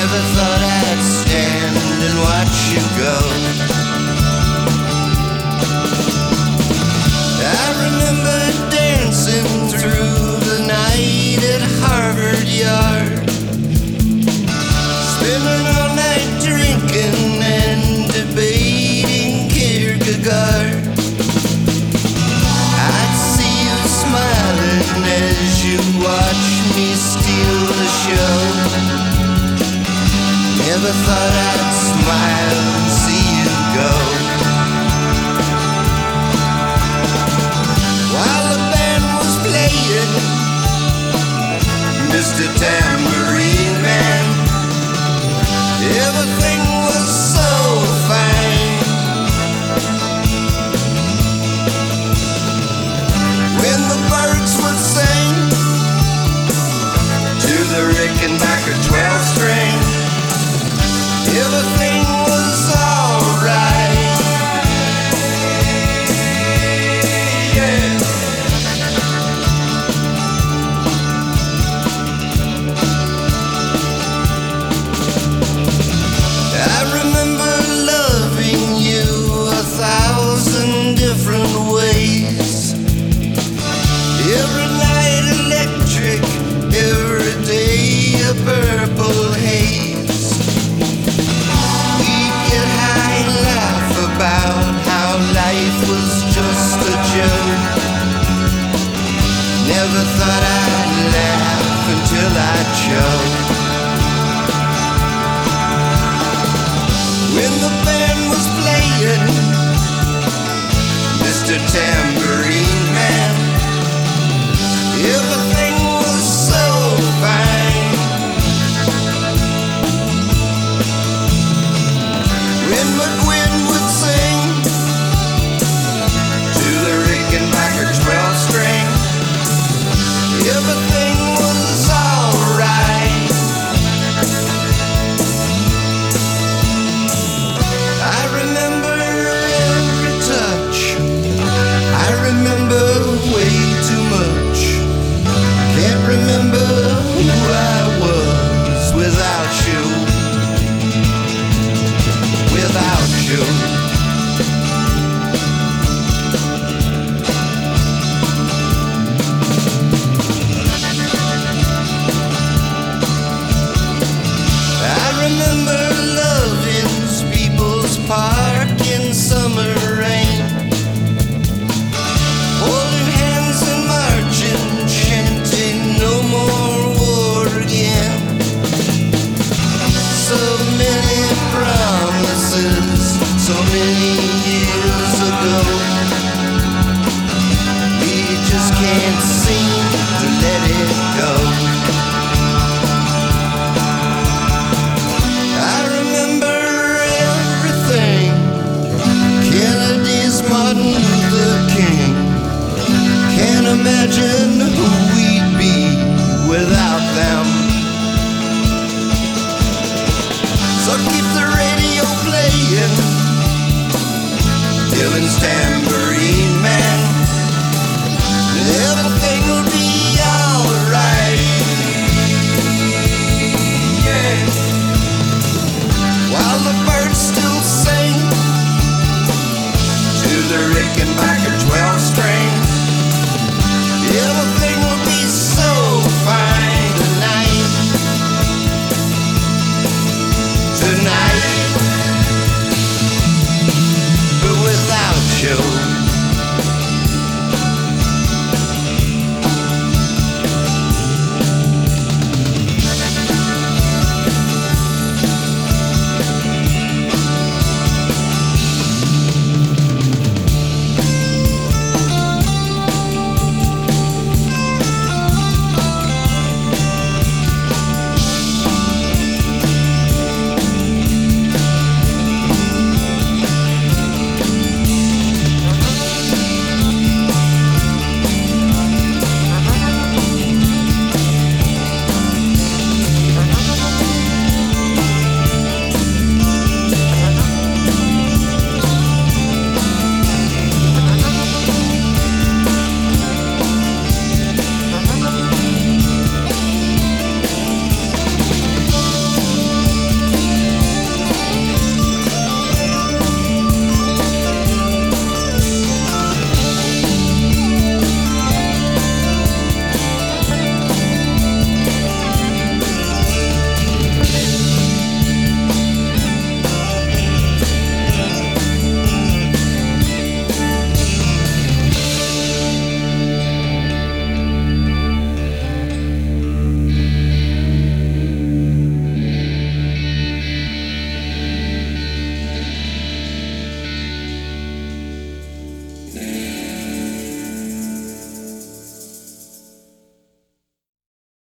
Never thought I'd stand and watch you go. I remember dancing through the night at Harvard Yard, spending all night drinking and debating Kierkegaard. I'd see you smiling as you watch me steal the show. Never thought I'd smile and see you go. While the band was playing, Mr. Tambourine Man, everything was so fine. When the birds would sing to the Rickenbacker 12-string, everything was alright. Yeah. I remember loving you 1,000 different ways. Every night electric, every day a purple haze. We'd get high and laugh about how life was just a joke. Never thought I'd laugh until I choked. When the band was playing, Mr. Tambourine Man, everything was so fine. When McGuinn would sing to the Rickenbacker 12-string, everything was alright. I remember every touch. I remember way too much. Can't remember who I was without you. Without you. I remember loving People's Park in summer rain, holding hands and marching, chanting no more war again. So many promises, so many years ago. We just can't seem to let it go. I remember everything. Kennedy's, Martin Luther King. Can't imagine who we'd be without them. So keep the radio playing, Dylan's Tambourine Man, and everything will be alright. Yeah. While the